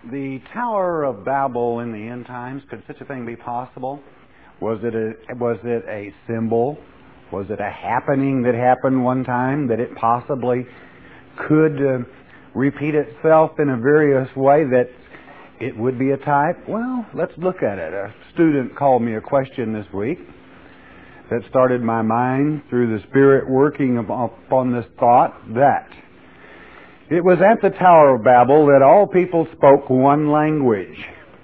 The Tower of Babel in the end times, could such a thing be possible? Was it a symbol? Was it a happening that happened one time that it possibly could repeat itself in a various way that it would be a type? Well, let's look at it. A student called me a question this week that started my mind through the Spirit working upon this thought that it was at the Tower of Babel that all people spoke one language.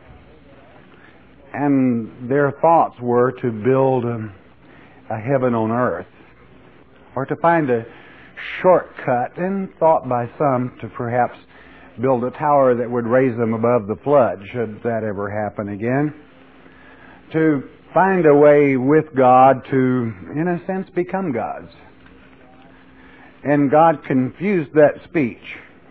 And their thoughts were to build a heaven on earth, or to find a shortcut, and thought by some to perhaps build a tower that would raise them above the flood, should that ever happen again. To find a way with God to, in a sense, become gods. And God confused that speech.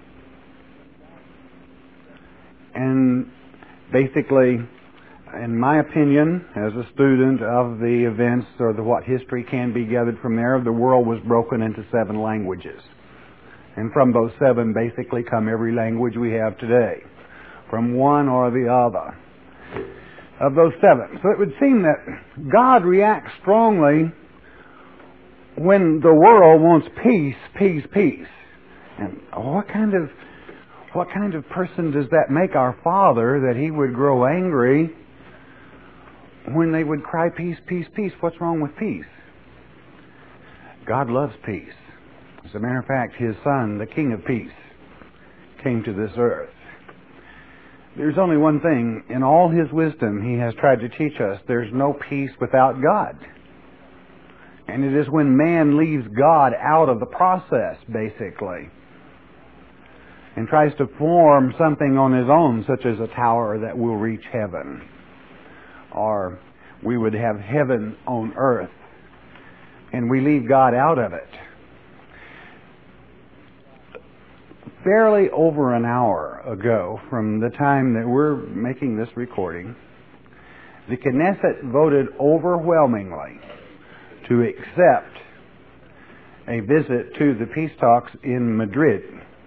And basically, in my opinion, as a student of the events or what history can be gathered from there, the world was broken into 7 languages. And from those 7 basically come every language we have today, from one or the other of those 7. So it would seem that God reacts strongly when the world wants peace, peace, peace. And what kind of person does that make our Father, that He would grow angry when they would cry, peace, peace, peace? What's wrong with peace? God loves peace. As a matter of fact, His Son, the King of Peace, came to this earth. There's only one thing. In all His wisdom, He has tried to teach us there's no peace without God. And it is when man leaves God out of the process, basically, and tries to form something on his own, such as a tower that will reach heaven, or we would have heaven on earth, and we leave God out of it. Barely over an hour ago, from the time that we're making this recording, the Knesset voted overwhelmingly to accept a visit to the peace talks in Madrid.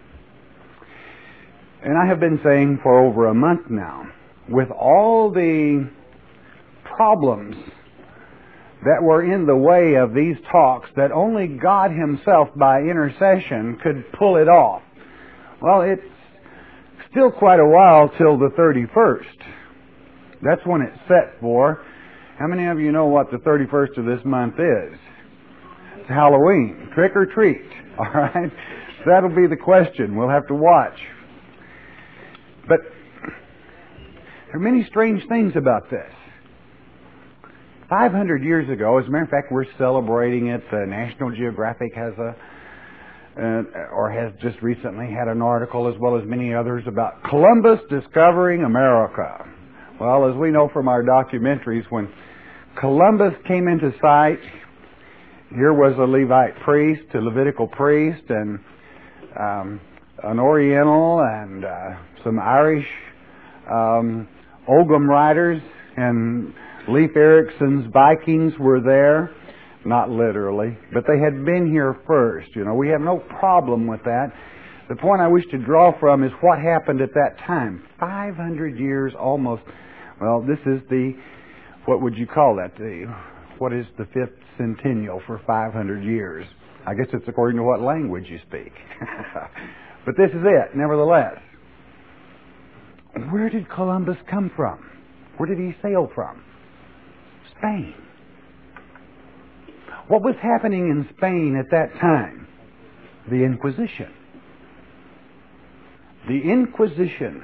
And I have been saying for over a month now, with all the problems that were in the way of these talks, that only God Himself by intercession could pull it off. Well, it's still quite a while till the 31st. That's when it's set for. How many of you know what the 31st of this month is? It's Halloween. Trick or treat. All right? That'll be the question. We'll have to watch. But there are many strange things about this. 500 years ago, as a matter of fact, we're celebrating it. National Geographic has has just recently had an article, as well as many others, about Columbus discovering America. Well, as we know from our documentaries, when Columbus came into sight, here was a Levite priest, a Levitical priest, and an Oriental, and some Irish Ogham riders, and Leif Erikson's Vikings were there. Not literally, but they had been here first. You know, we have no problem with that. The point I wish to draw from is what happened at that time. 500 years almost. Well, this is what would you call that? What is the 5th centennial for 500 years? I guess it's according to what language you speak. But this is it, nevertheless. Where did Columbus come from? Where did he sail from? Spain. What was happening in Spain at that time? The Inquisition. The Inquisition,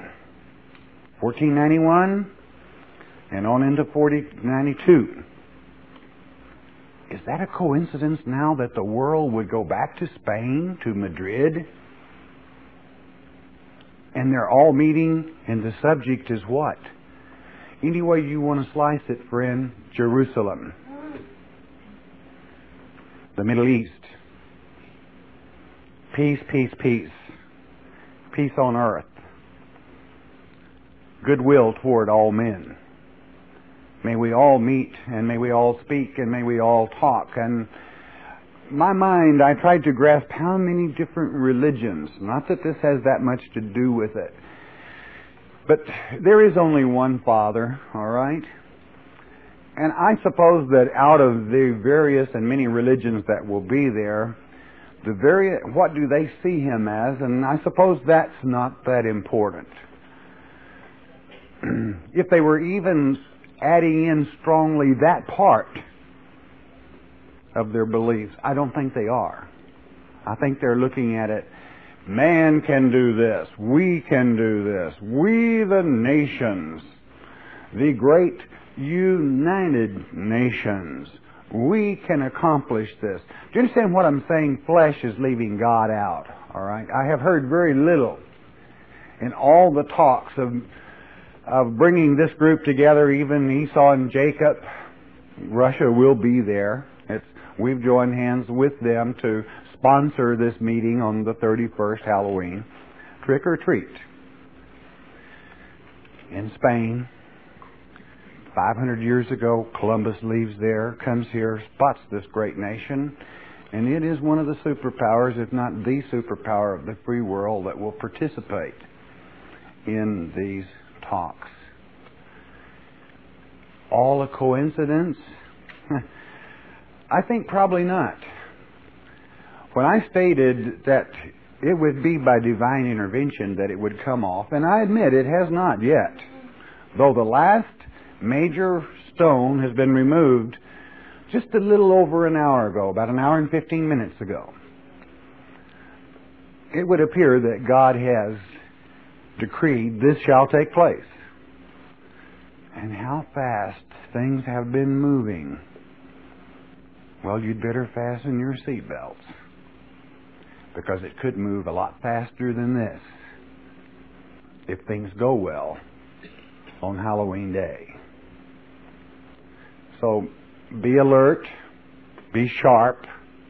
1491 and on into 1492. Is that a coincidence now that the world would go back to Spain, to Madrid? And they're all meeting, and the subject is what? Any way you want to slice it, friend, Jerusalem. The Middle East. Peace, peace, peace. Peace on earth. Goodwill toward all men. May we all meet, and may we all speak, and may we all talk. And my mind, I tried to grasp how many different religions, not that this has that much to do with it, But there is only one Father, all right? And I suppose that out of the various and many religions that will be there, what do they see Him as? And I suppose that's not that important. If they were even adding in strongly that part of their beliefs, I don't think they are. I think they're looking at it, man can do this, we can do this, we the nations, the great United Nations, we can accomplish this. Do you understand what I'm saying? Flesh is leaving God out, all right? I have heard very little in all the talks of bringing this group together, even Esau and Jacob. Russia will be there. We've joined hands with them to sponsor this meeting on the 31st, Halloween. Trick or treat. In Spain, 500 years ago, Columbus leaves there, comes here, spots this great nation, and it is one of the superpowers, if not the superpower of the free world, that will participate in these talks. All a coincidence? I think probably not. When I stated that it would be by divine intervention that it would come off, and I admit it has not yet, though the last major stone has been removed just a little over an hour ago, about an hour and 15 minutes ago. It would appear that God has decreed this shall take place. And how fast things have been moving. Well, you'd better fasten your seatbelts, because it could move a lot faster than this if things go well on Halloween Day. So be alert, be sharp,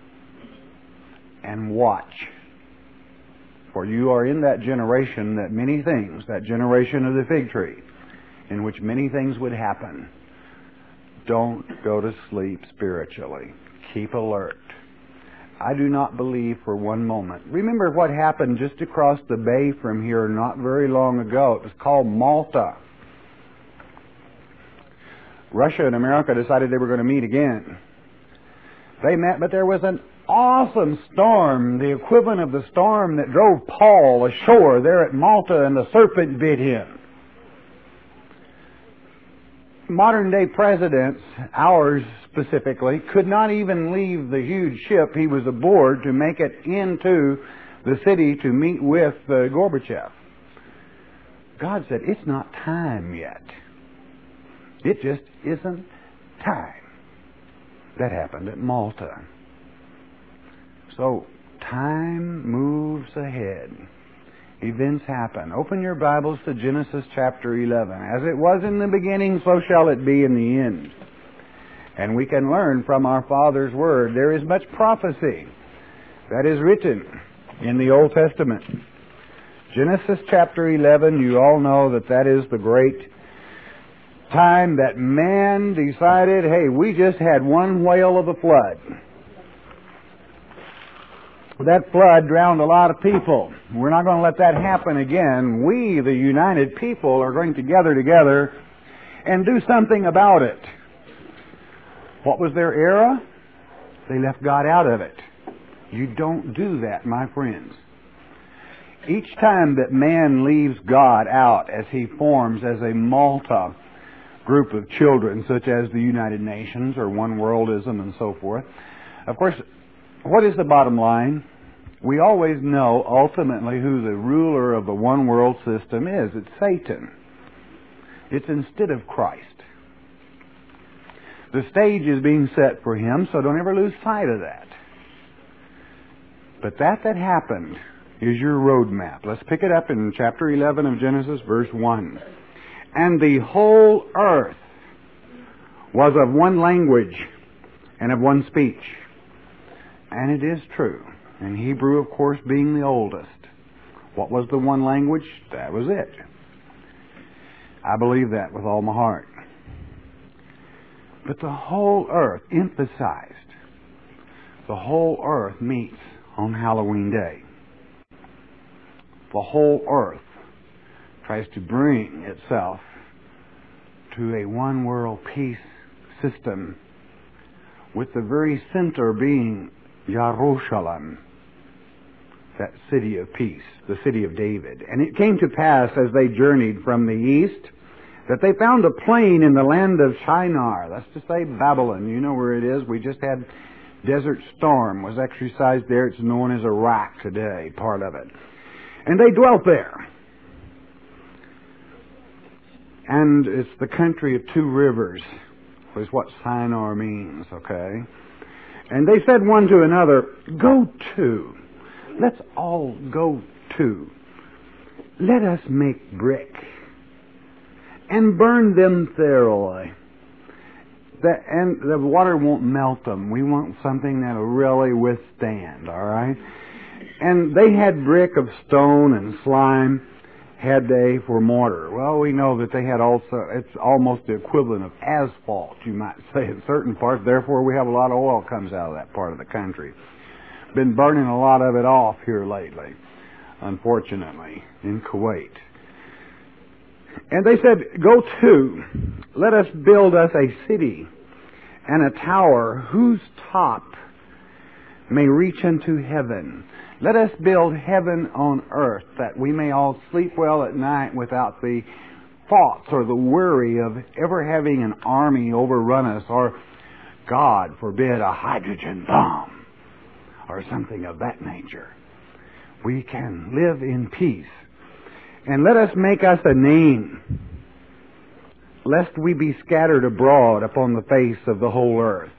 and watch. For you are in that generation that many things, that generation of the fig tree, in which many things would happen. Don't go to sleep spiritually. Keep alert. I do not believe for one moment. Remember what happened just across the bay from here not very long ago. It was called Malta. Russia and America decided they were going to meet again. They met, but there was an awesome storm, the equivalent of the storm that drove Paul ashore there at Malta, and the serpent bit him. Modern day presidents, ours specifically, could not even leave the huge ship he was aboard to make it into the city to meet with Gorbachev. God said, it's not time yet. It just isn't time. That happened at Malta. So, time moves ahead. Events happen. Open your Bibles to Genesis chapter 11. As it was in the beginning, so shall it be in the end. And we can learn from our Father's Word. There is much prophecy that is written in the Old Testament. Genesis chapter 11, you all know that is the great time that man decided, hey, we just had one whale of a flood. That flood drowned a lot of people. We're not going to let that happen again. We, the united people, are going to gather together and do something about it. What was their error? They left God out of it. You don't do that, my friends. Each time that man leaves God out as he forms as a Malta group of children, such as the United Nations or one worldism and so forth, of course, what is the bottom line? We always know ultimately who the ruler of the one world system is. It's Satan. It's instead of Christ. The stage is being set for him, so don't ever lose sight of that. But that happened is your roadmap. Let's pick it up in chapter 11 of Genesis, verse 1. And the whole earth was of one language and of one speech. And it is true. And Hebrew, of course, being the oldest. What was the one language? That was it. I believe that with all my heart. But the whole earth, emphasized, the whole earth meets on Halloween Day. The whole earth tries to bring itself to a one-world peace system, with the very center being Jerusalem, that city of peace, the city of David. And it came to pass as they journeyed from the east that they found a plain in the land of Shinar. That's to say Babylon. You know where it is. We just had Desert Storm was exercised there. It's known as Iraq today, part of it. And they dwelt there. And it's the country of two rivers, is what Shinar means, okay? And they said one to another, go to. Let's all go to. Let us make brick and burn them thoroughly. And the water won't melt them. We want something that'll really withstand, all right? And they had brick of stone and slime, had they, for mortar. Well, we know that they had also, it's almost the equivalent of asphalt, you might say, in certain parts. Therefore, we have a lot of oil comes out of that part of the country. Been burning a lot of it off here lately, unfortunately, in Kuwait. And they said, go to, let us build us a city and a tower whose top may reach unto heaven. Let us build heaven on earth, that we may all sleep well at night without the thoughts or the worry of ever having an army overrun us, or, God forbid, a hydrogen bomb or something of that nature. We can live in peace. And let us make us a name, lest we be scattered abroad upon the face of the whole earth.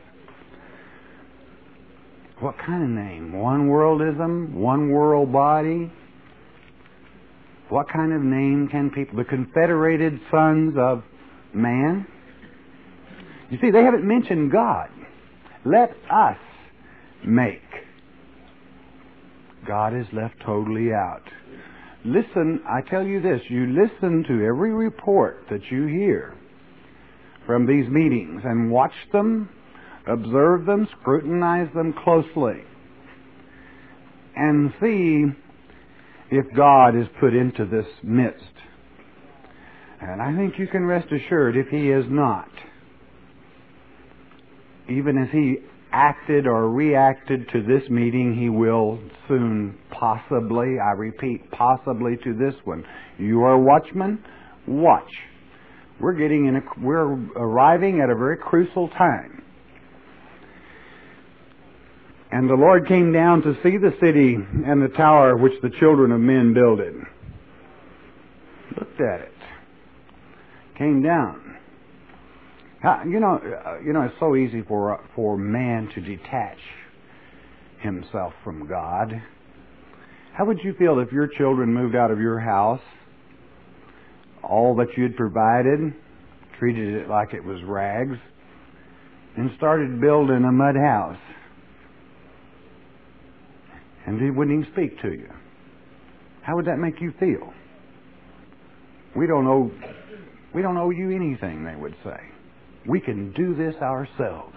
What kind of name? One worldism? One world body? What kind of name can people... The Confederated Sons of Man? You see, they haven't mentioned God. Let us make. God is left totally out. Listen, I tell you this, you listen to every report that you hear from these meetings and watch them, observe them, scrutinize them closely, and see if God is put into this midst. And I think you can rest assured if He is not, even as He acted or reacted to this meeting, He will soon possibly, I repeat, possibly to this one. You are watchmen, watch. We're arriving at a very crucial time. And the Lord came down to see the city and the tower which the children of men builded. Looked at it. Came down. You know, it's so easy for man to detach himself from God. How would you feel if your children moved out of your house, all that you'd provided, treated it like it was rags, and started building a mud house? And he wouldn't even speak to you. How would that make you feel? We don't owe you anything, they would say. We can do this ourselves.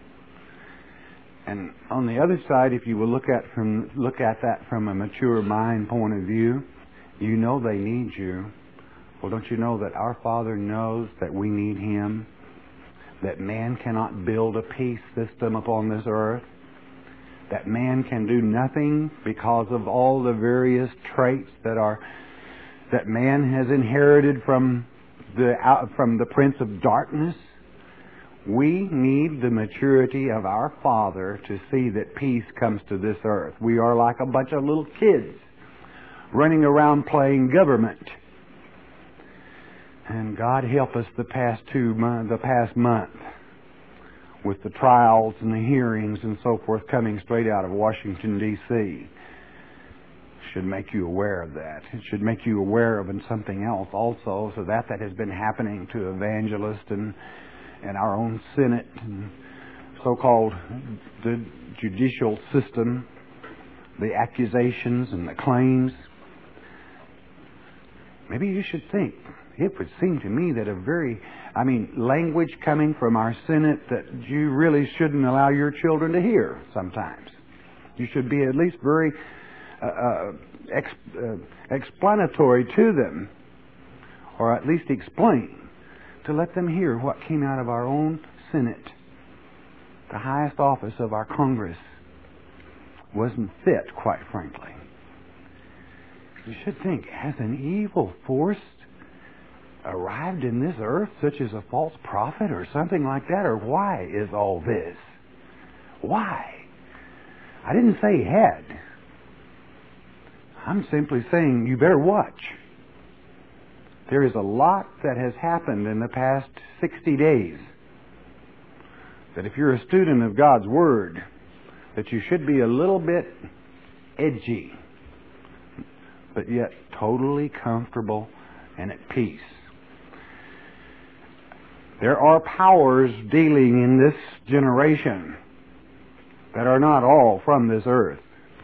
And on the other side, if you will look at that from a mature mind point of view, you know they need you. Well, don't you know that our Father knows that we need Him? That man cannot build a peace system upon this earth? That man can do nothing because of all the various traits that man has inherited from the Prince of Darkness? We need the maturity of our Father to see that peace comes to this earth. We are like a bunch of little kids running around playing government. And God help us the past month with the trials and the hearings and so forth coming straight out of Washington, D.C. Should make you aware of that. It should make you aware of something else also, so that has been happening to evangelists and our own Senate and so-called the judicial system, the accusations and the claims. Maybe you should think. It would seem to me that language coming from our Senate that you really shouldn't allow your children to hear sometimes. You should be at least very explanatory to them or at least explain, to let them hear what came out of our own Senate. The highest office of our Congress wasn't fit, quite frankly. You should think, has an evil force arrived in this earth, such as a false prophet or something like that? Or why is all this? Why? I didn't say he had. I'm simply saying you better watch. There is a lot that has happened in the past 60 days that if you're a student of God's Word, that you should be a little bit edgy, but yet totally comfortable and at peace. There are powers dealing in this generation that are not all from this earth.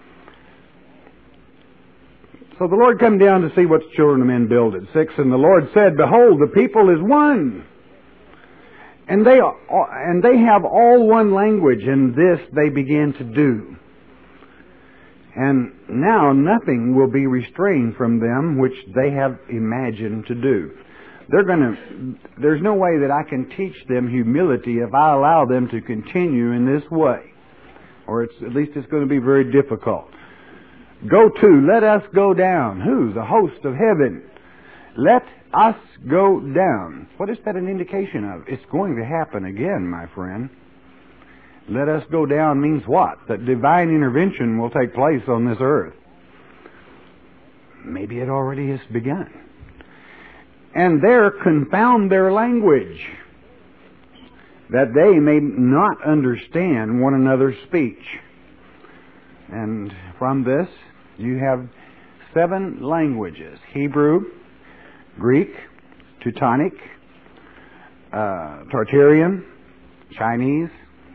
So the Lord come down to see what the children of men builded. 6, and the Lord said, Behold, the people is one. And they have all one language, and this they begin to do. And now nothing will be restrained from them which they have imagined to do. There's no way that I can teach them humility if I allow them to continue in this way. Or at least it's going to be very difficult. Let us go down. Who? The host of heaven. Let us go down. What is that an indication of? It's going to happen again, my friend. Let us go down means what? That divine intervention will take place on this earth. Maybe it already has begun. And there confound their language, that they may not understand one another's speech. And from this, you have 7 languages: Hebrew, Greek, Teutonic, Tartarian, Chinese,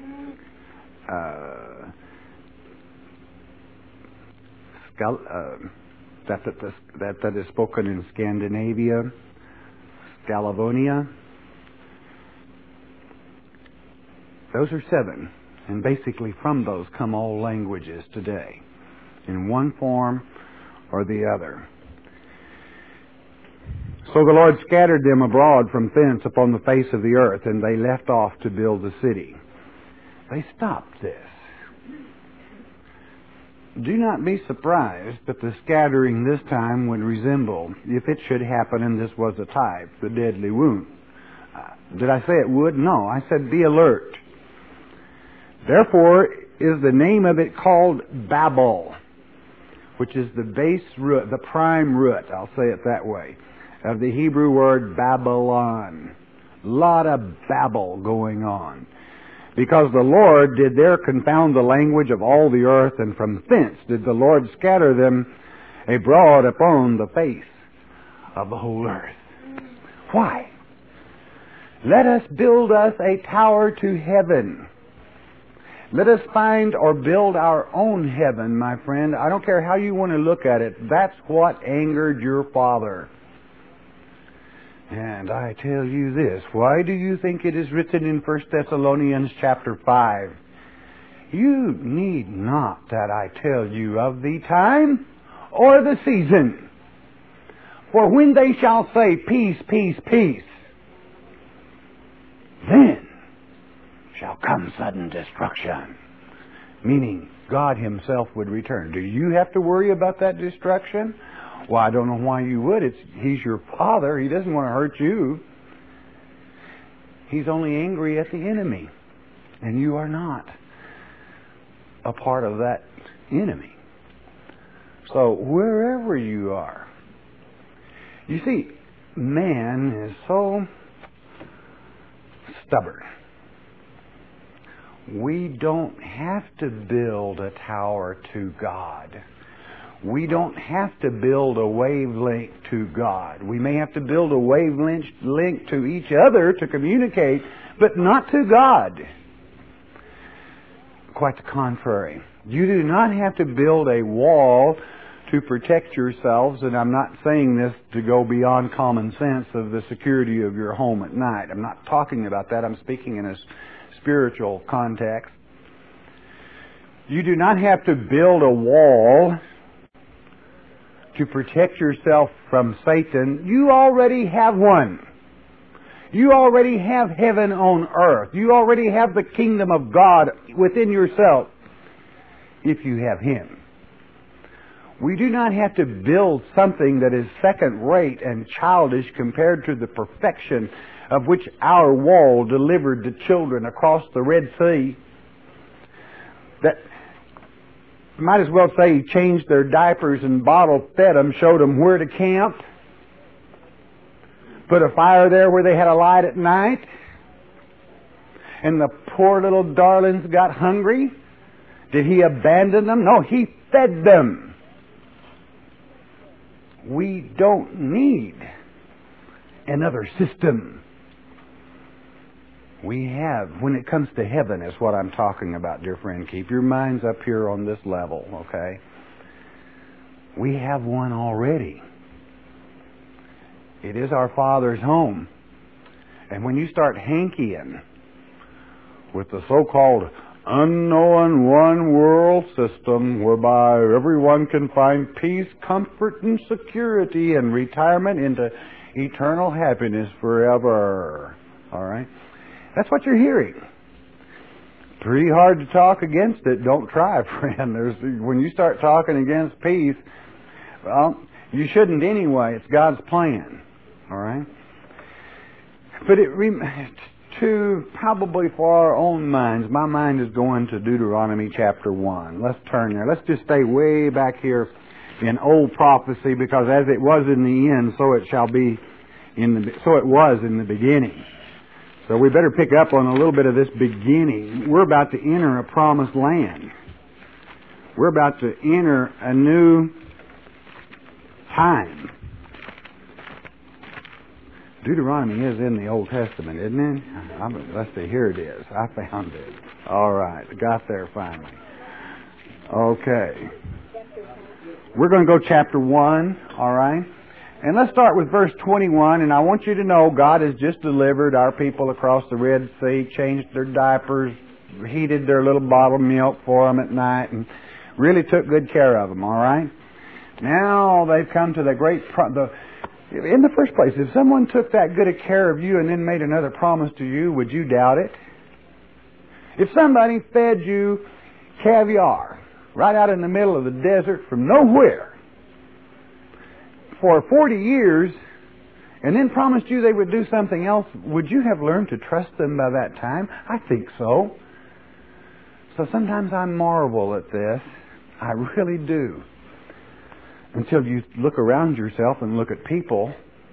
that is spoken in Scandinavia, Sclavonia. Those are 7. And basically from those come all languages today, in one form or the other. So the Lord scattered them abroad from thence upon the face of the earth, and they left off to build the city. They stopped this. Do not be surprised that the scattering this time would resemble, if it should happen and this was a type, the deadly wound. Did I say it would? No, I said be alert. Therefore is the name of it called Babel, which is the base root, the prime root, I'll say it that way, of the Hebrew word Babylon. A lot of babble going on. Because the Lord did there confound the language of all the earth, and from thence did the Lord scatter them abroad upon the face of the whole earth. Why? Let us build us a tower to heaven. Let us find or build our own heaven, my friend. I don't care how you want to look at it. That's what angered your father. And I tell you this, why do you think it is written in 1 Thessalonians chapter 5? You need not that I tell you of the time or the season. For when they shall say, peace, peace, peace, then shall come sudden destruction. Meaning God Himself would return. Do you have to worry about that destruction? Well, I don't know why you would. He's your Father. He doesn't want to hurt you. He's only angry at the enemy. And you are not a part of that enemy. So wherever you are, you see, man is so stubborn. We don't have to build a tower to God. We don't have to build a wavelength to God. We may have to build a wavelength to each other to communicate, but not to God. Quite the contrary. You do not have to build a wall to protect yourselves, and I'm not saying this to go beyond common sense of the security of your home at night. I'm not talking about that. I'm speaking in a spiritual context. You do not have to build a wall to protect yourself from Satan, you already have one. You already have heaven on earth. You already have the kingdom of God within yourself if you have Him. We do not have to build something that is second-rate and childish compared to the perfection of which our wall delivered the children across the Red Sea. That might as well say He changed their diapers and bottle-fed them, showed them where to camp, put a fire there where they had a light at night, and the poor little darlings got hungry. Did He abandon them? No, He fed them. We don't need another system. We have, when it comes to heaven, is what I'm talking about, dear friend. Keep your minds up here on this level, okay? We have one already. It is our Father's home. And when you start hankying with the so-called unknown one-world system whereby everyone can find peace, comfort, and security and retirement into eternal happiness forever. All right? That's what you're hearing. Pretty hard to talk against it. Don't try, friend. When you start talking against peace, well, you shouldn't anyway. It's God's plan. All right? But probably for our own minds, my mind is going to Deuteronomy chapter 1. Let's turn there. Let's just stay way back here in old prophecy, because as it was in the end, so it shall be so it was in the beginning. So we better pick up on a little bit of this beginning. We're about to enter a promised land. We're about to enter a new time. Deuteronomy is in the Old Testament, isn't it? Let's see, here it is. I found it. All right, got there finally. Okay. We're going to go chapter 1, all right? And let's start with verse 21, and I want you to know God has just delivered our people across the Red Sea, changed their diapers, heated their little bottled milk for them at night, and really took good care of them, all right? Now they've come to the great... In the first place, if someone took that good a care of you and then made another promise to you, would you doubt it? If somebody fed you caviar right out in the middle of the desert from nowhere for 40 years and then promised you they would do something else, would you have learned to trust them by that time? I think so. So sometimes I marvel at this. I really do. Until you look around yourself and look at people,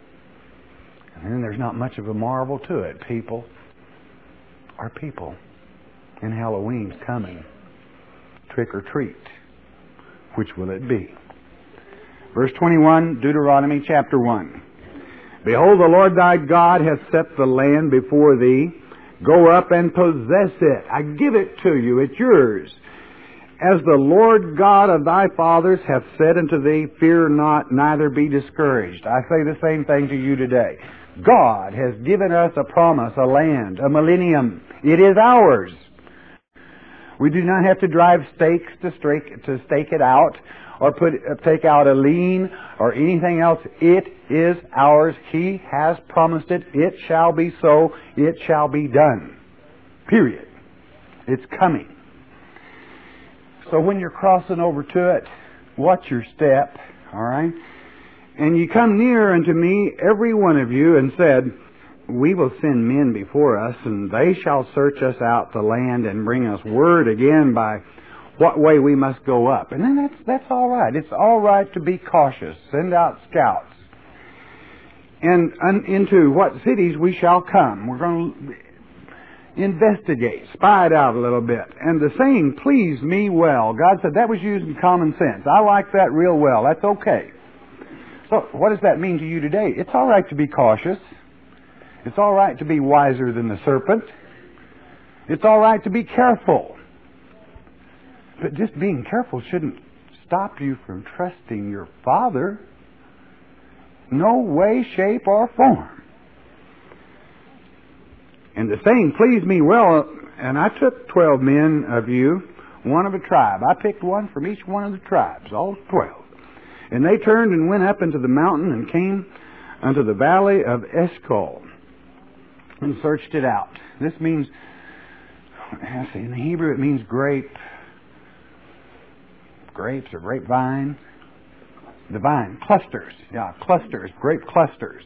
and then there's not much of a marvel to it. People are people. And Halloween's coming. Trick or treat. Which will it be? Verse 21, Deuteronomy chapter 1. Behold, the Lord thy God hath set the land before thee. Go up and possess it. I give it to you. It's yours. As the Lord God of thy fathers hath said unto thee, fear not, neither be discouraged. I say the same thing to you today. God has given us a promise, a land, a millennium. It is ours. We do not have to drive stakes to stake it out, or take out a lien, or anything else. It is ours. He has promised it. It shall be so. It shall be done. Period. It's coming. So when you're crossing over to it, watch your step, all right? And you come near unto me, every one of you, and said, we will send men before us, and they shall search us out the land and bring us word again by what way we must go up. And then that's all right. It's all right to be cautious. Send out scouts. And into what cities we shall come. We're going to investigate, spy it out a little bit. And the saying pleased me well. God said that was using common sense. I like that real well. That's okay. So what does that mean to you today? It's all right to be cautious. It's all right to be wiser than the serpent. It's all right to be careful. But just being careful shouldn't stop you from trusting your Father. No way, shape, or form. And the saying pleased me well, and I took 12 men of you, one of a tribe. I picked one from each one of the tribes, all 12. And they turned and went up into the mountain and came unto the valley of Eshcol and searched it out. This means, in the Hebrew it means grape. Grapes or grapevine. The vine. Clusters. Yeah, clusters. Grape clusters.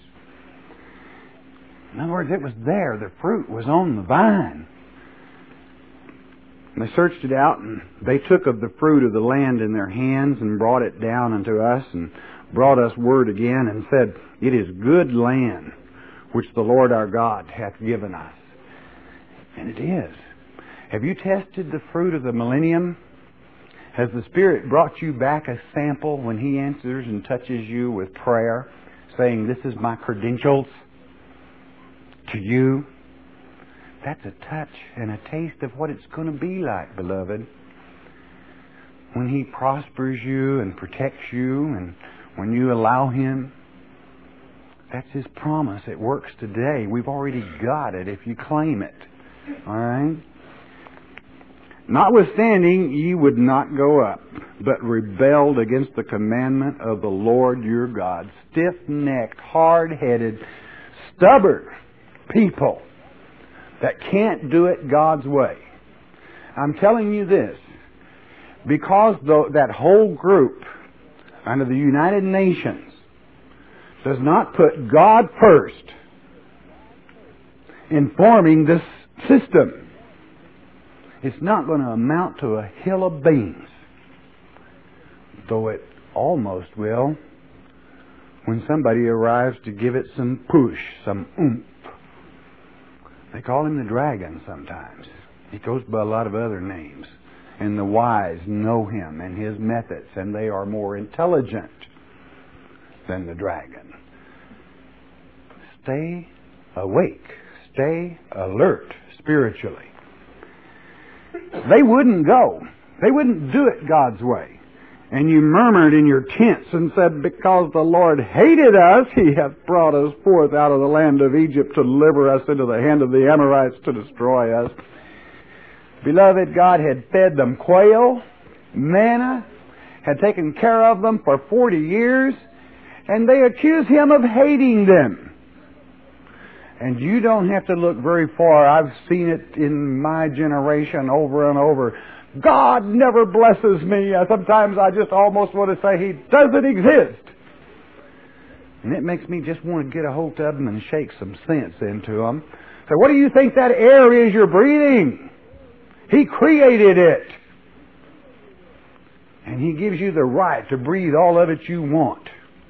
In other words, it was there. The fruit was on the vine. And they searched it out, and they took of the fruit of the land in their hands and brought it down unto us and brought us word again and said, It is good land which the Lord our God hath given us. And it is. Have you tested the fruit of the millennium? Has the Spirit brought you back a sample when He answers and touches you with prayer, saying, This is my credentials to you? That's a touch and a taste of what it's going to be like, beloved. When He prospers you and protects you, and when you allow Him, that's His promise. It works today. We've already got it if you claim it. All right? Notwithstanding, ye would not go up, but rebelled against the commandment of the Lord your God. Stiff-necked, hard-headed, stubborn people that can't do it God's way. I'm telling you this, because that whole group under the United Nations does not put God first in forming this system, it's not going to amount to a hill of beans, though it almost will when somebody arrives to give it some push, some oomph. They call him the dragon sometimes. He goes by a lot of other names. And the wise know him and his methods, and they are more intelligent than the dragon. Stay awake. Stay alert spiritually. They wouldn't go. They wouldn't do it God's way. And you murmured in your tents and said, Because the Lord hated us, He hath brought us forth out of the land of Egypt to deliver us into the hand of the Amorites to destroy us. Beloved, God had fed them quail, manna, had taken care of them for 40 years, and they accuse Him of hating them. And you don't have to look very far. I've seen it in my generation over and over. God never blesses me. Sometimes I just almost want to say He doesn't exist. And it makes me just want to get a hold of them and shake some sense into them. So what do you think that air is you're breathing? He created it. And He gives you the right to breathe all of it you want.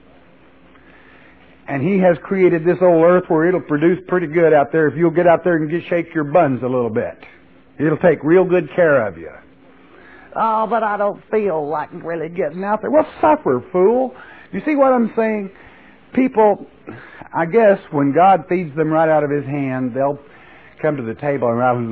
And He has created this old earth where it'll produce pretty good out there if you'll get out there and just shake your buns a little bit. It'll take real good care of you. Oh, but I don't feel like really getting out there. Well, suffer, fool. You see what I'm saying? People, I guess, when God feeds them right out of His hand, they'll come to the table and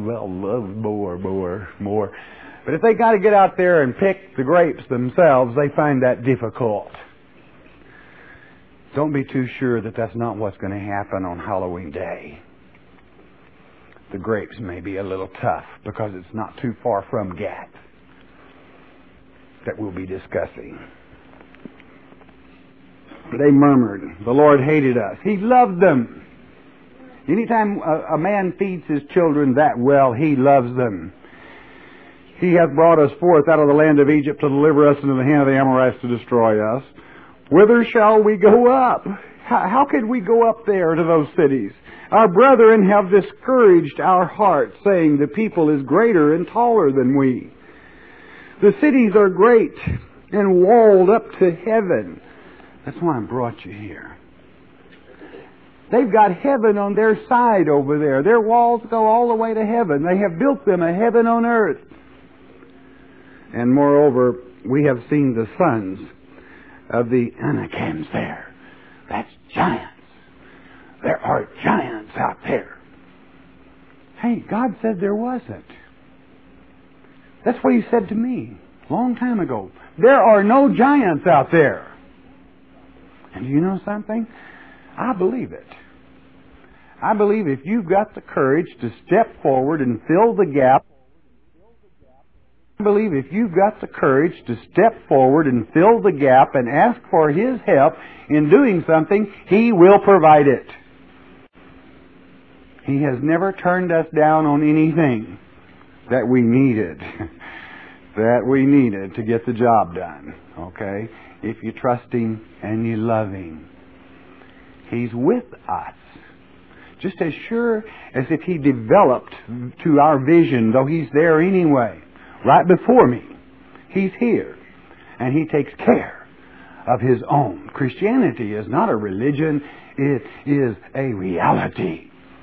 more. But if they got to get out there and pick the grapes themselves, they find that difficult. Don't be too sure that that's not what's going to happen on Halloween Day. The grapes may be a little tough because it's not too far from Gath that we'll be discussing. They murmured. The Lord hated us. He loved them. Anytime a man feeds his children that well, He loves them. He hath brought us forth out of the land of Egypt to deliver us into the hand of the Amorites to destroy us. Whither shall we go up? How could we go up there to those cities? Our brethren have discouraged our hearts, saying, The people is greater and taller than we. The cities are great and walled up to heaven. That's why I brought you here. They've got heaven on their side over there. Their walls go all the way to heaven. They have built them a heaven on earth. And moreover, we have seen the sons of the Anakims there. That's giants. There are giants out there. Hey, God said there wasn't. That's what He said to me a long time ago. There are no giants out there. And you know something? I believe it. I believe if you've got the courage to step forward and fill the gap I believe if you've got the courage to step forward and fill the gap and ask for His help in doing something, He will provide it. He has never turned us down on anything that we needed, to get the job done. Okay? If you trust Him and you love Him. He's with us. Just as sure as if He developed to our vision, though He's there anyway. Right before me. He's here. And He takes care of His own. Christianity is not a religion. It is a reality.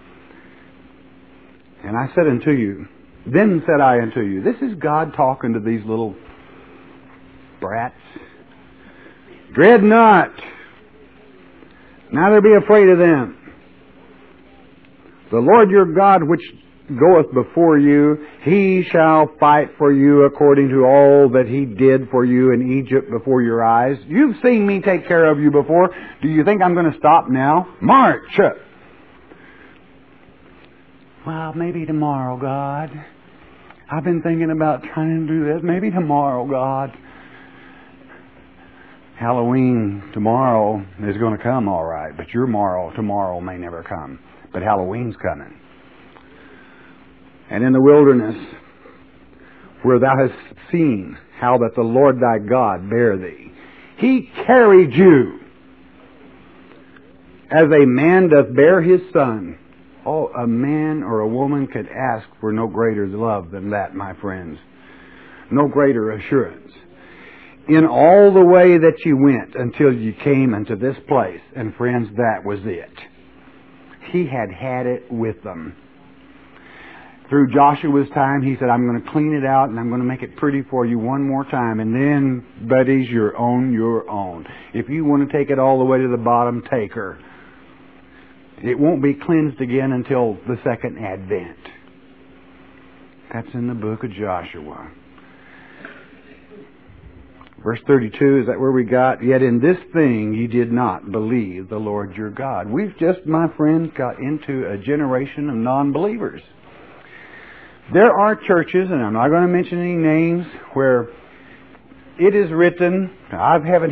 And I said unto you, then said I unto you, this is God talking to these little brats. Dread not, neither be afraid of them. The Lord your God which goeth before you, He shall fight for you according to all that He did for you in Egypt before your eyes. You've seen me take care of you before. Do you think I'm going to stop now? March! Well, maybe tomorrow, God. I've been thinking about trying to do this. Maybe tomorrow, God. Halloween tomorrow is going to come, all right, but your tomorrow may never come. But Halloween's coming. And in the wilderness, where thou hast seen how that the Lord thy God bare thee, He carried you as a man doth bear his son. Oh, a man or a woman could ask for no greater love than that, my friends. No greater assurance. In all the way that you went until you came into this place, and friends, that was it. He had it with them. Through Joshua's time, he said, I'm going to clean it out and I'm going to make it pretty for you one more time. And then, buddies, you're on your own. If you want to take it all the way to the bottom, take her. It won't be cleansed again until the second advent. That's in the book of Joshua. Verse 32, is that where we got? Yet in this thing ye did not believe the Lord your God. We've just, my friends, got into a generation of non-believers. There are churches, and I'm not going to mention any names, where it is written, I haven't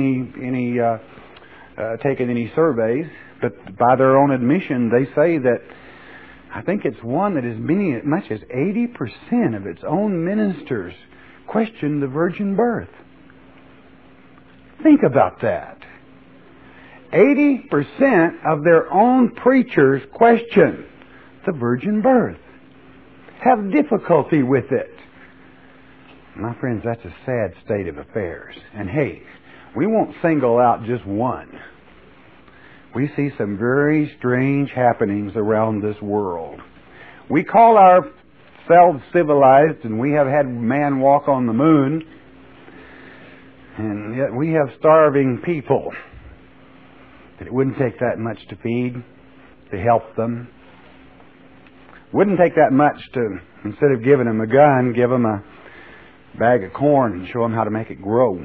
taken any surveys, but by their own admission, they say that I think it's one that as much as 80% of its own ministers question the virgin birth. Think about that. 80% of their own preachers question the virgin birth. Have difficulty with it. My friends, that's a sad state of affairs. And hey, we won't single out just one. We see some very strange happenings around this world. We call ourselves civilized, and we have had man walk on the moon, and yet we have starving people that it wouldn't take that much to feed, to help them. Wouldn't take that much to, instead of giving them a gun, give them a bag of corn and show them how to make it grow.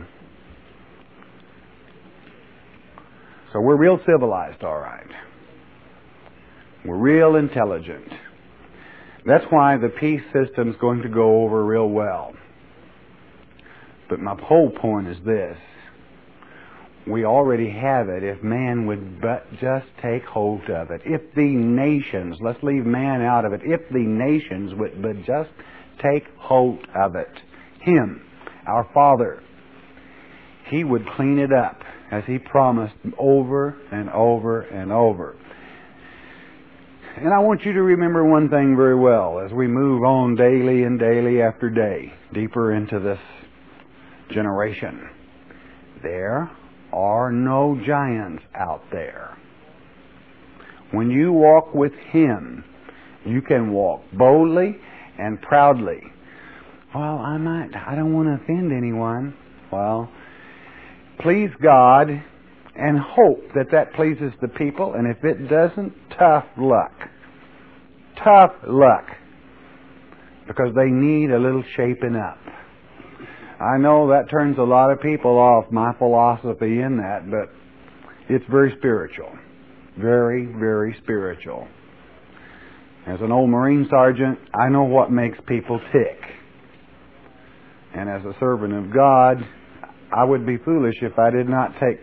So we're real civilized, all right. We're real intelligent. That's why the peace system's going to go over real well. But my whole point is this. We already have it if man would but just take hold of it. If the nations, let's leave man out of it, if the nations would but just take hold of it. Him, our Father, He would clean it up as He promised over and over and over. And I want you to remember one thing very well as we move on daily and daily after day, deeper into this generation. There are no giants out there. When you walk with Him, you can walk boldly and proudly. Well, I don't want to offend anyone. Well, please God and hope that pleases the people, and if it doesn't, tough luck. Tough luck. Because they need a little shaping up. I know that turns a lot of people off my philosophy in that, but it's very spiritual. Very, very spiritual. As an old Marine sergeant, I know what makes people tick. And as a servant of God, I would be foolish if I did not take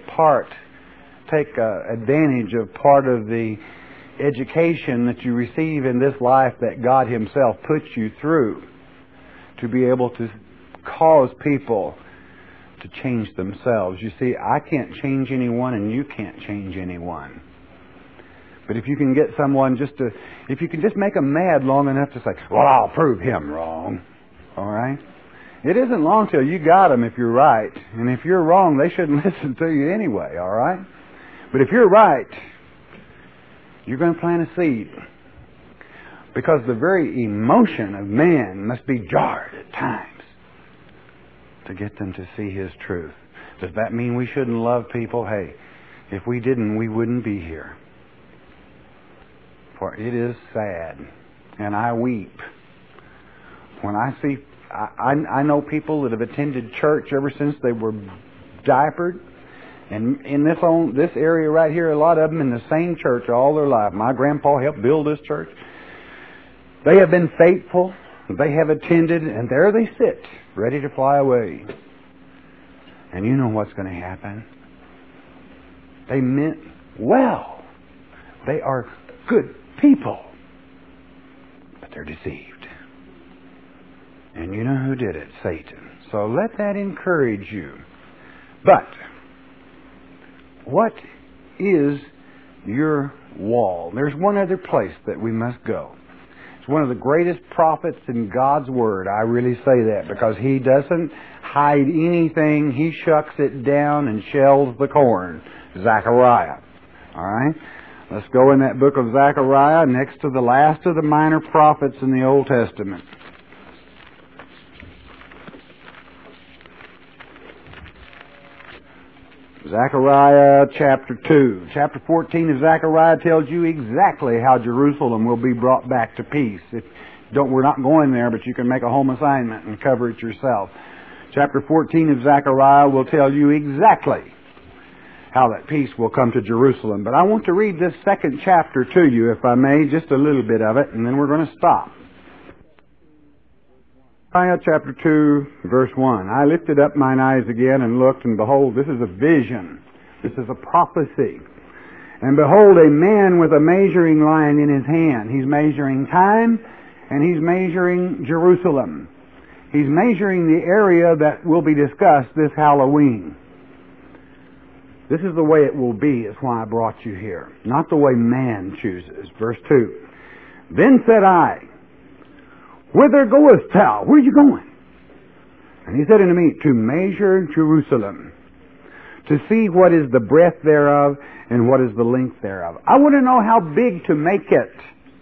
advantage of part of the education that you receive in this life that God Himself puts you through, to be able to cause people to change themselves. You see, I can't change anyone and you can't change anyone. But if you can get someone if you can just make them mad long enough to say, well, I'll prove him wrong. All right? It isn't long till you got them if you're right. And if you're wrong, they shouldn't listen to you anyway. All right? But if you're right, you're going to plant a seed. Because the very emotion of man must be jarred at times to get them to see His truth. Does that mean we shouldn't love people? Hey, if we didn't, we wouldn't be here. For it is sad, and I weep when I see. I know people that have attended church ever since they were diapered, and in this area right here, a lot of them in the same church all their life. My grandpa helped build this church. They have been faithful. They have attended, and there they sit, ready to fly away. And you know what's going to happen. They meant well. They are good people. But they're deceived. And you know who did it? Satan. So let that encourage you. But what is your wall? There's one other place that we must go. It's one of the greatest prophets in God's Word. I really say that because he doesn't hide anything. He shucks it down and shells the corn. Zechariah. All right? Let's go in that book of Zechariah next to the last of the minor prophets in the Old Testament. Zechariah chapter 2. Chapter 14 of Zechariah tells you exactly how Jerusalem will be brought back to peace. We're not going there, but you can make a home assignment and cover it yourself. Chapter 14 of Zechariah will tell you exactly how that peace will come to Jerusalem. But I want to read this second chapter to you, if I may, just a little bit of it, and then we're going to stop. Zechariah chapter 2, verse 1. I lifted up mine eyes again and looked, and behold, this is a vision. This is a prophecy. And behold, a man with a measuring line in his hand. He's measuring time, and he's measuring Jerusalem. He's measuring the area that will be discussed this Halloween. This is the way it will be, is why I brought you here. Not the way man chooses. Verse 2. Then said I, whither goest thou? Where are you going? And he said unto me, to measure Jerusalem, to see what is the breadth thereof and what is the length thereof. I want to know how big to make it.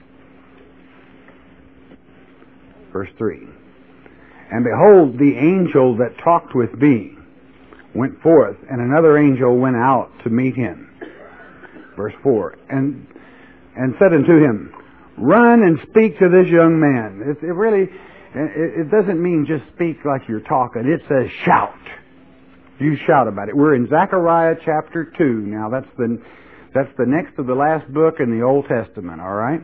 Verse 3. And behold, the angel that talked with me went forth, and another angel went out to meet him. Verse 4. And said unto him, run and speak to this young man. It doesn't mean just speak like you're talking. It says shout. You shout about it. We're in Zechariah chapter 2. Now that's the next to the last book in the Old Testament, all right?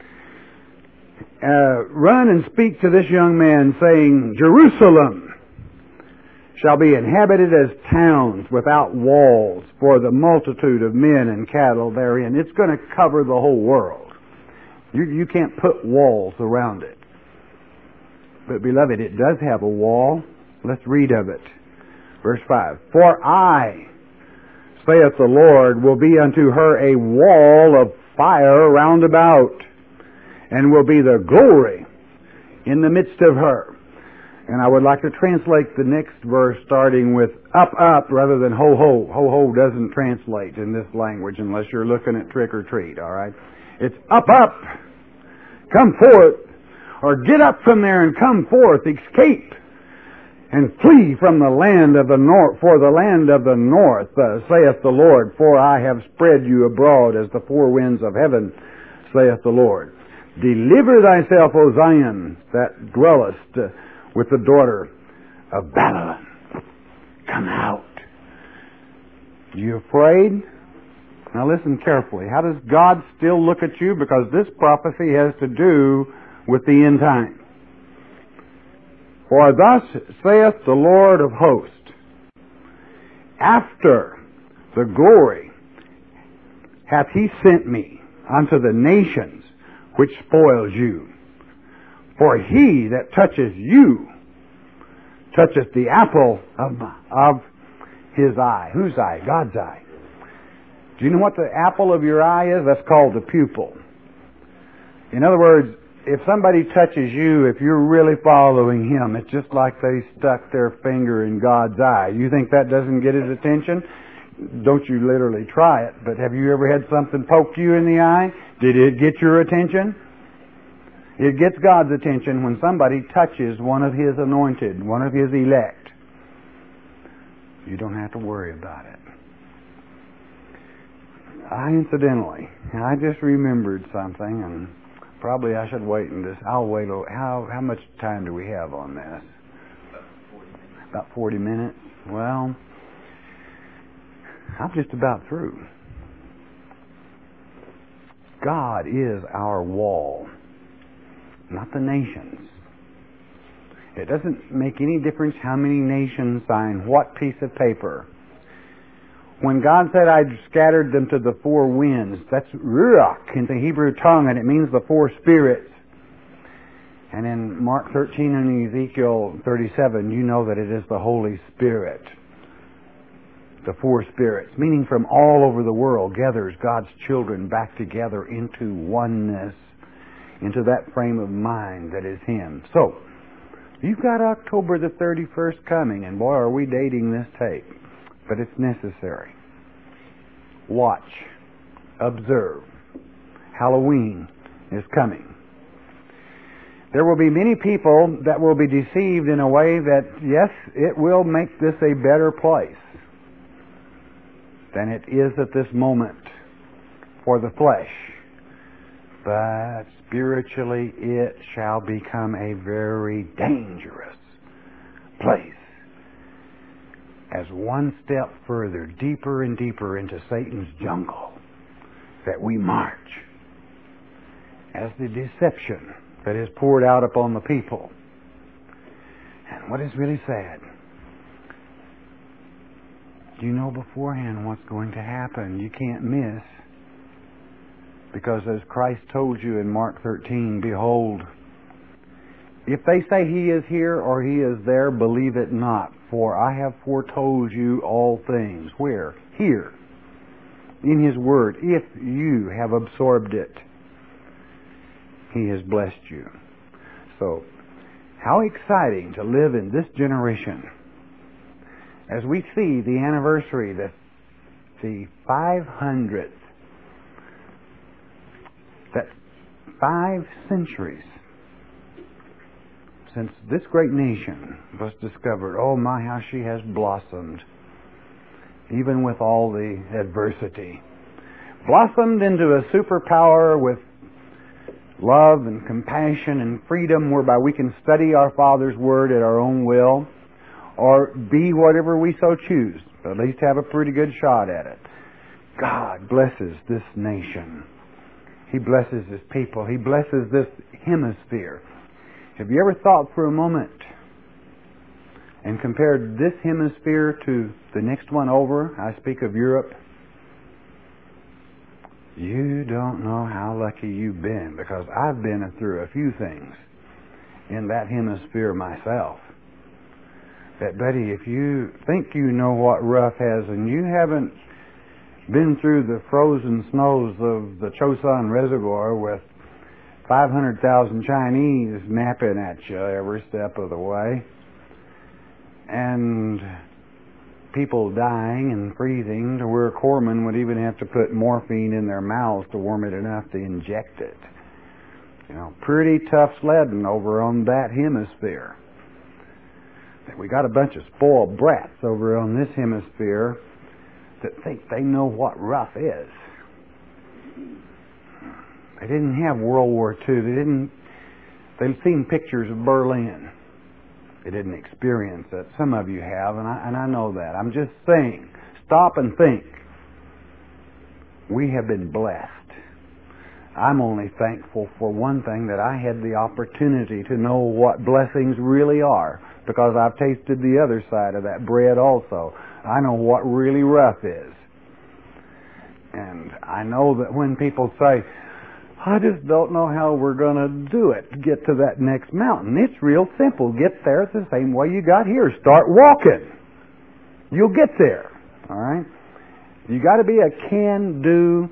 Run and speak to this young man, saying, Jerusalem shall be inhabited as towns without walls for the multitude of men and cattle therein. It's going to cover the whole world. You can't put walls around it. But beloved, it does have a wall. Let's read of it. Verse 5. For I, saith the Lord, will be unto her a wall of fire round about, and will be the glory in the midst of her. And I would like to translate the next verse starting with up, up, rather than ho, ho. Ho, ho doesn't translate in this language unless you're looking at trick or treat, all right? It's up, up, come forth, or get up from there and come forth, escape, and flee from the land of the north. For the land of the north, saith the Lord, for I have spread you abroad as the four winds of heaven, saith the Lord. Deliver thyself, O Zion, that dwellest with the daughter of Babylon. Come out. You afraid? Now listen carefully. How does God still look at you? Because this prophecy has to do with the end time. For thus saith the Lord of hosts, after the glory hath he sent me unto the nations which spoils you. For he that touches you toucheth the apple of his eye. Whose eye? God's eye. Do you know what the apple of your eye is? That's called the pupil. In other words, if somebody touches you, if you're really following him, it's just like they stuck their finger in God's eye. You think that doesn't get his attention? Don't you literally try it, but have you ever had something poke you in the eye? Did it get your attention? It gets God's attention when somebody touches one of his anointed, one of his elect. You don't have to worry about it. I just remembered something, and probably I should wait in this. I'll wait. How much time do we have on this? About 40 minutes. Well, I'm just about through. God is our wall, not the nations. It doesn't make any difference how many nations sign what piece of paper. When God said, I'd scattered them to the four winds, that's ruach in the Hebrew tongue, and it means the four spirits. And in Mark 13 and Ezekiel 37, you know that it is the Holy Spirit. The four spirits, meaning from all over the world, gathers God's children back together into oneness, into that frame of mind that is Him. So, you've got October the 31st coming, and boy, are we dating this tape. But it's necessary. Watch. Observe. Halloween is coming. There will be many people that will be deceived in a way that, yes, it will make this a better place than it is at this moment for the flesh. But spiritually it shall become a very dangerous place as one step further, deeper and deeper into Satan's jungle that we march, as the deception that is poured out upon the people. And what is really sad, you know beforehand what's going to happen. You can't miss, because as Christ told you in Mark 13, behold, if they say He is here or He is there, believe it not. For I have foretold you all things. Where? Here. In His Word. If you have absorbed it, He has blessed you. So, how exciting to live in this generation. As we see the anniversary, the 500th, that's 5 centuries since this great nation was discovered. Oh my, how she has blossomed, even with all the adversity. Blossomed into a superpower with love and compassion and freedom, whereby we can study our Father's Word at our own will, or be whatever we so choose, but at least have a pretty good shot at it. God blesses this nation. He blesses His people. He blesses this hemisphere. Have you ever thought for a moment and compared this hemisphere to the next one over? I speak of Europe. You don't know how lucky you've been, because I've been through a few things in that hemisphere myself. That, buddy, if you think you know what rough has and you haven't been through the frozen snows of the Chosun Reservoir with 500,000 Chinese napping at you every step of the way, and people dying and freezing to where corpsmen would even have to put morphine in their mouths to warm it enough to inject it. You know, pretty tough sledding over on that hemisphere. We got a bunch of spoiled brats over on this hemisphere that think they know what rough is. They didn't have World War II. They've seen pictures of Berlin. They didn't experience it. Some of you have, and I know that. I'm just saying, stop and think. We have been blessed. I'm only thankful for one thing, that I had the opportunity to know what blessings really are, because I've tasted the other side of that bread also. I know what really rough is. And I know that when people say, I just don't know how we're going to do it to get to that next mountain, it's real simple. Get there the same way you got here. Start walking. You'll get there. All right? You got to be a can-do,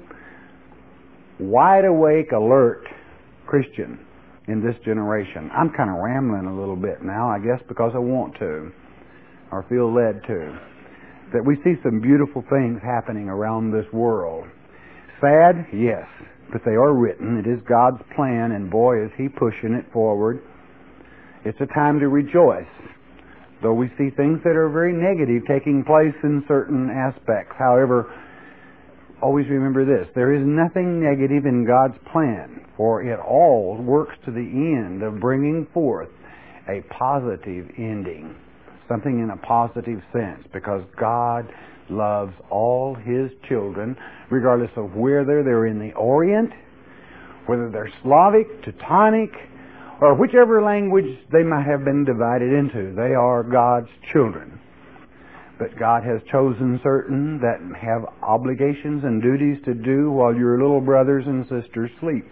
wide-awake, alert Christian in this generation. I'm kind of rambling a little bit now, I guess, because I want to, or feel led to. That we see some beautiful things happening around this world. Sad? Yes. But they are written. It is God's plan, and boy, is He pushing it forward. It's a time to rejoice. Though we see things that are very negative taking place in certain aspects. However, always remember this. There is nothing negative in God's plan, for it all works to the end of bringing forth a positive ending. Something in a positive sense, because God loves all His children, regardless of whether they're in the Orient, whether they're Slavic, Teutonic, or whichever language they might have been divided into. They are God's children. But God has chosen certain that have obligations and duties to do while your little brothers and sisters sleep.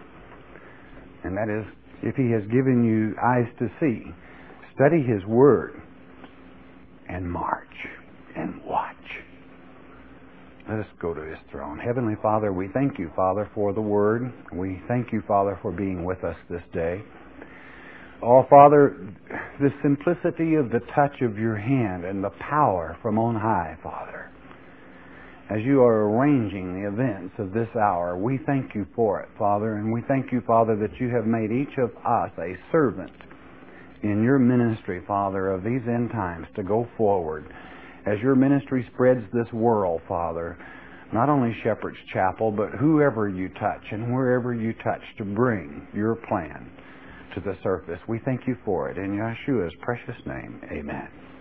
And that is, if He has given you eyes to see, study His Word and march and watch. Let us go to His throne. Heavenly Father, we thank You, Father, for the Word. We thank You, Father, for being with us this day. Oh, Father, the simplicity of the touch of Your hand and the power from on high, Father, as You are arranging the events of this hour, we thank You for it, Father, and we thank You, Father, that You have made each of us a servant in Your ministry, Father, of these end times to go forward. As Your ministry spreads this world, Father, not only Shepherd's Chapel, but whoever You touch and wherever You touch to bring Your plan to the surface. We thank You for it. In Yeshua's precious name, amen.